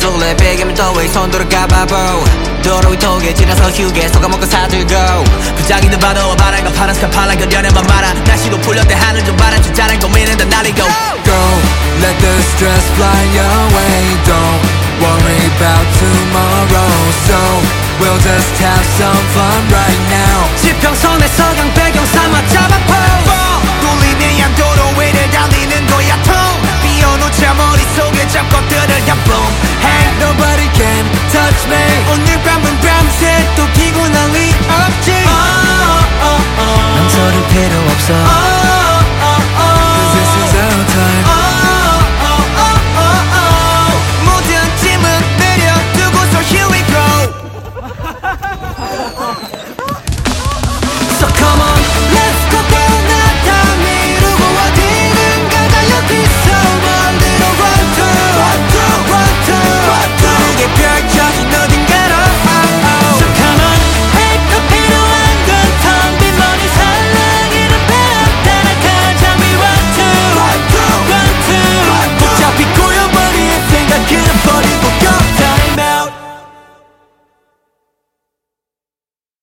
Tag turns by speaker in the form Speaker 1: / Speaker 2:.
Speaker 1: 쏠래 베개면 더위 손 들어가 바보 도로 위 톡에 지나서 휴게 속아먹고 사들고 부장이는 봐도 바람과 파란 스카팔라 그려내만 말아 날씨도 풀렸대 하늘 좀 바라주자는 고민은 다 날리고
Speaker 2: Go, let the stress fly away. Don't worry about tomorrow. So we'll just have some fun right now.
Speaker 1: 지평선에 서강 배경 삼아 잡아봐